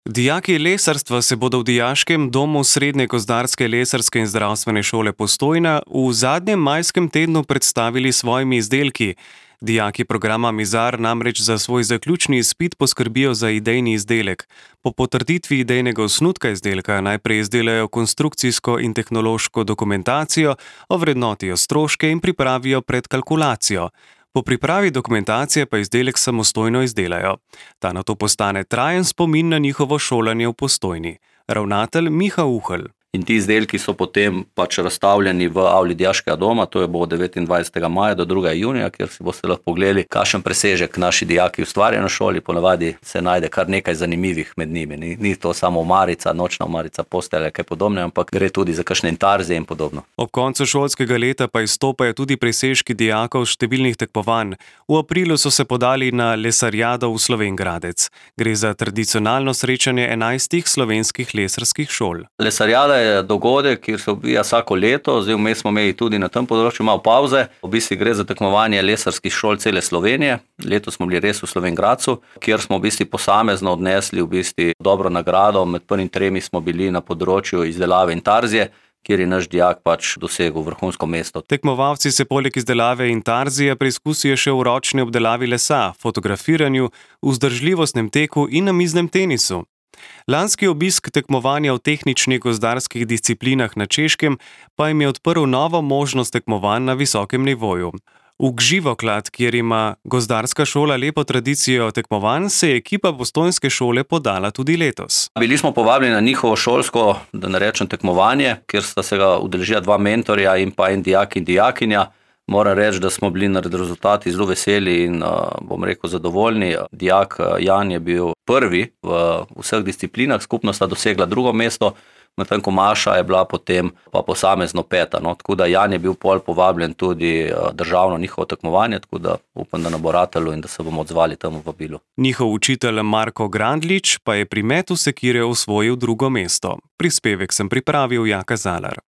Dijaki lesarstva se bodo v Dijaškem domu Srednje gozdarske lesarske in zdravstvene šole Postojna v zadnjem majskem tednu predstavili s svojimi izdelki. Dijaki programa Mizar namreč za svoj zaključni izpit poskrbijo za idejni izdelek. Po potrditvi idejnega osnutka izdelka najprej izdelajo konstrukcijsko in tehnološko dokumentacijo, ovrednotijo stroške in pripravijo predkalkulacijo. Po pripravi dokumentacije pa izdelek samostojno izdelajo. Ta nato postane trajen spomin na njihovo šolanje v Postojni. Ravnatelj Miha Uhelj. In ti izdelki so potem razstavljeni v avli Dijaškega doma, to je bo od 29. maja do 2. junija, kjer si boste lahko pogledali, kakšen presežek naši dijaki ustvarjajo na šoli. Ponavadi se najde kar nekaj zanimivih med njimi. Ni to samo omarica, nočna omarica, postelja, kaj podobne, ampak gre tudi za kakšne intarzije in podobno. Ob koncu šolskega leta pa izstopajo tudi presežki dijakov številnih tekmovanj. V aprilu so se podali na lesarjado v Slovenj Gradec. Gre za tradicionalno srečanje 11 slovenskih lesarskih šol. Lesarjada je dogodek, kjer se odvija vsako leto, zdaj vmes smo imeli tudi na tem področju malo pavze. V bistvu gre za tekmovanje lesarskih šol cele Slovenije. Letos smo bili res v Slovenj Gradcu, kjer smo v bistvu posamezno odnesli dobro nagrado. Med prvimi 3 smo bili na področju izdelave intarzije, kjer je naš dijak dosegel vrhunsko mesto. Tekmovalci se poleg izdelave intarzije preizkusijo še v ročni obdelavi lesa, fotografiranju, vzdržljivostnem teku in namiznem tenisu. Lanski obisk tekmovanja v tehničnih gozdarskih disciplinah na Češkem pa jim je odprl novo možnost tekmovanj na visokem nivoju. V Gživoklad, kjer ima gozdarska šola lepo tradicijo tekmovanj, se je ekipa postojnske šole podala tudi letos. Bili smo povabljeni na njihovo šolsko, da ne rečem tekmovanje, kjer sta se ga udeležila 2 mentorja in pa en dijak in dijakinja. Moram reči, da smo bili nad rezultati zelo veseli in zadovoljni. Dijak Jan je bil prvi v vseh disciplinah, skupno sta dosegla 2. mesto, medtem ko Maša je bila potem pa posamezno 5. Tako da Jan je bil povabljen tudi državno njihovo tekmovanje, tako da upam, da nam bo ratalo in da se bomo odzvali temu vabilu. Njihov učitelj Marko Grandlič pa je pri metu sekire osvojil 2. mesto. Prispevek sem pripravil Jaka Zalar.